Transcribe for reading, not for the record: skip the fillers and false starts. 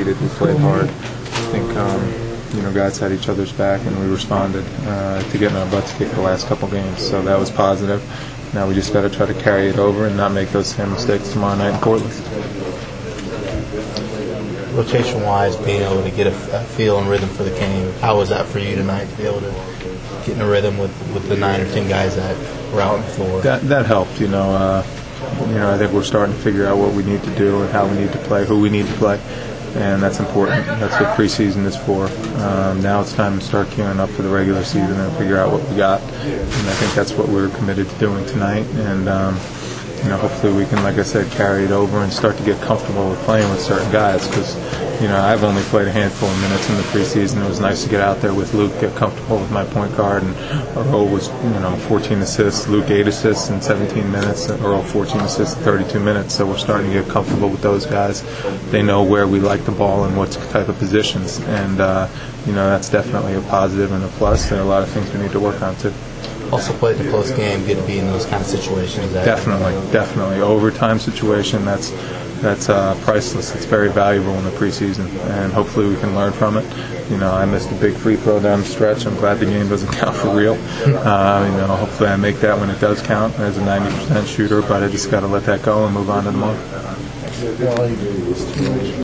competed, we played hard. I think guys had each other's back, and we responded to getting our butts kicked the last couple games. So that was positive. Now we just got to try to carry it over and not make those same mistakes tomorrow night in Portland. Rotation-wise, being able to get a feel and rhythm for the game, how was that for you tonight to be able to get in a rhythm with the 9 or 10 guys that were out on the floor? That helped, I think we're starting to figure out what we need to do and how we need to play, who we need to play, and that's important. That's what preseason is for. Now it's time to start queuing up for the regular season and figure out what we got, and I think that's what we're committed to doing tonight. And hopefully we can, like I said, carry it over and start to get comfortable with playing with certain guys, because I've only played a handful of minutes in the preseason. It was nice to get out there with Luke, get comfortable with my point guard, and Earl was 14 assists, Luke 8 assists in 17 minutes, and Earl 14 assists in 32 minutes. So we're starting to get comfortable with those guys. They know where we like the ball and what type of positions, and that's definitely a positive and a plus. There are a lot of things we need to work on too. Also played a close game, get to be in those kind of situations. Definitely. Overtime situation, that's priceless. It's very valuable in the preseason, and hopefully we can learn from it. I missed a big free throw down the stretch. I'm glad the game doesn't count for real. Hopefully I make that when it does count as a 90% shooter, but I just got to let that go and move on to tomorrow.